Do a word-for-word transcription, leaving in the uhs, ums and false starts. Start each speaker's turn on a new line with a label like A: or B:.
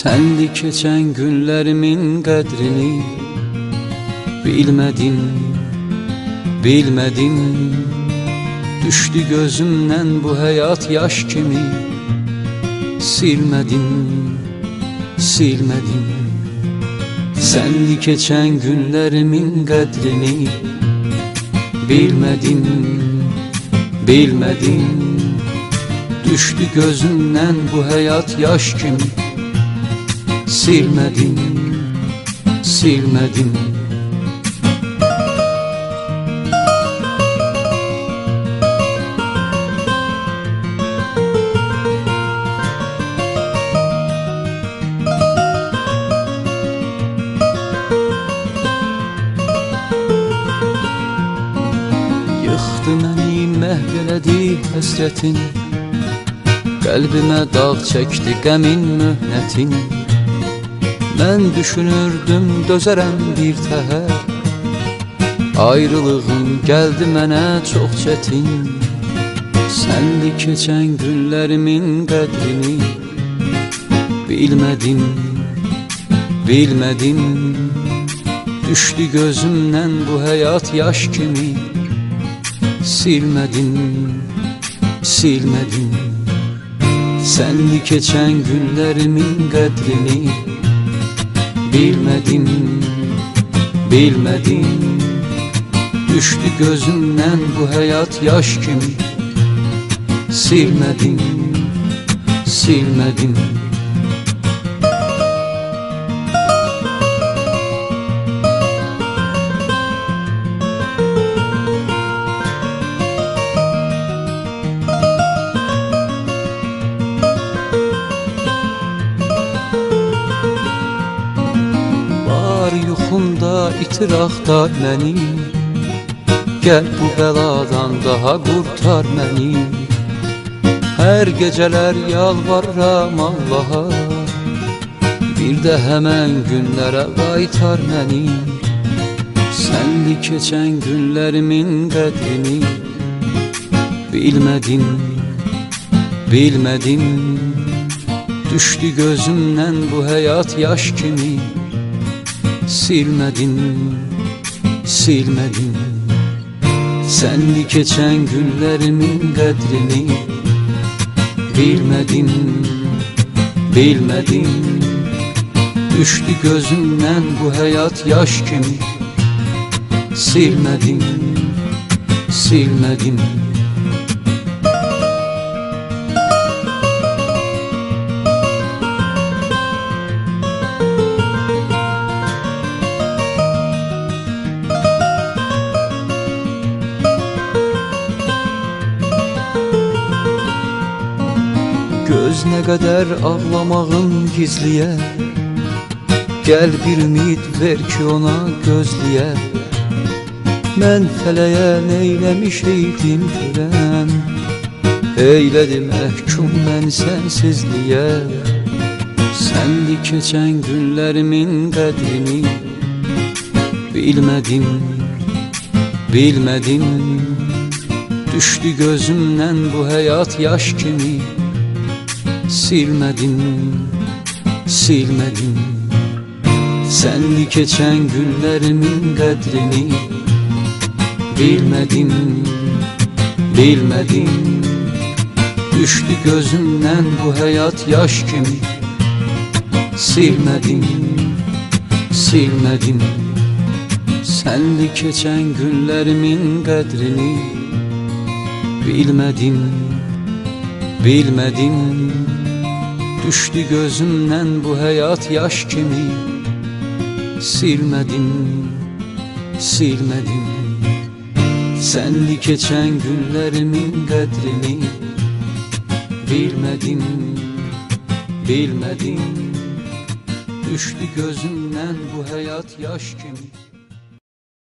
A: Senli keçən günlərimin qədrini bilmədim, bilmədim. Düşdü gözümdən bu həyat yaş kimi, silmədim, silmədim. Senli keçən günlərimin qədrini bilmədim, bilmədim. Düşdü gözümdən bu həyat yaş kimi, silmədim, silmədim. Yıxdı məni, məhv elədi həsrətin, qəlbimə dağ çəkdi qəmin möhnətin. Mən düşünürdüm dözərəm bir təhər, ayrılığın gəldi mənə çox çətin. Senli keçən günlərimin qədrini bilmədim, bilmədim. Düşdü gözümdən bu həyat yaş kimi, silmədim, silmədim. Senli keçən günlərimin qədrini bilmədim, bilmədim. Düşdü gözümdən bu həyat yaş kimi, silmədim, silmədim. Yuxumda itir axta məni, gəl bu bəladan daha qurtar məni. Hər gecələr yalvarıram Allaha, bir də həmən günlərə qaytar məni. Senli keçən günlərimin qədrini bilmədim, bilmədim. Düşdü gözümdən bu həyat yaş kimi, silmədim, silmədim. Senli keçən günlərimin qədrini bilmədim, bilmədim. Düşdü gözümdən bu həyat yaş kimi, silmədim, silmədim. Göz nə qədər ağlamağım gizliyə, gəl bir ümid ver ki ona gözliyə. Mən fələyə neyləmişeydim görəm, eylədi məhkum məni sənsizliyə. Senli keçən günlərimin qədrini bilmədim, bilmədim. Düşdü gözümdən bu həyat yaş kimi, silmədim, silmədim. Senli keçən günlərimin qədrini bilmədim, bilmədim. Düşdü gözümdən bu həyat yaş kimi, silmədim, silmədim. Senli keçən günlərimin qədrini bilmədim, bilmədim. Düşdü gözümdən bu həyat yaş kimi, silmədim, silmədim. Senli keçən günlərimin qədrini bilmədim, bilmədim. Düşdü gözümdən bu həyat yaş kimi.